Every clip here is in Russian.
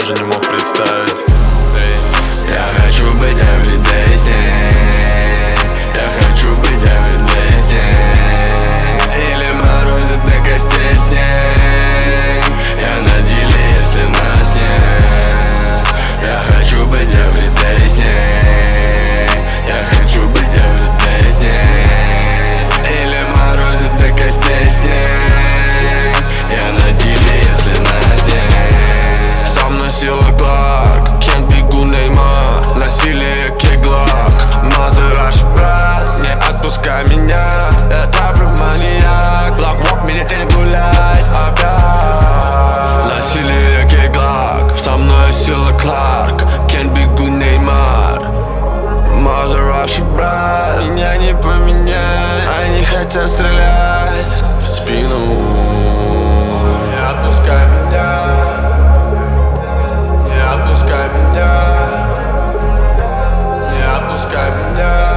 даже не мог представить. Я хочу быть everyday с ней. Я хочу быть everyday с ней. Или морозит до костей с ней. Я на деле, если нас нет. Я хочу быть everyday с ней. Я хочу быть everyday с ней. Или морозит до костей с ней. Я на деле, если нас нет. Сам носила Кларк, Кент, бегу, Неймар. Насилие, кеглак, Мазераш, брат. Не отпускай меня, я травлю маньяк. Блок, меня тянет гулять опять. Насилие, кеглак, со мной сила Кларк, Кент, бегу, Неймар. Мазераш, брат. Меня не поменять, они хотят стрелять в спину. Не отпускай меня. Не отпускай меня. Не отпускай меня.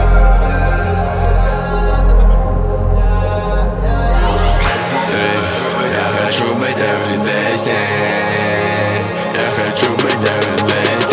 Я хочу быть everyday с ней. Я хочу быть everyday с ней.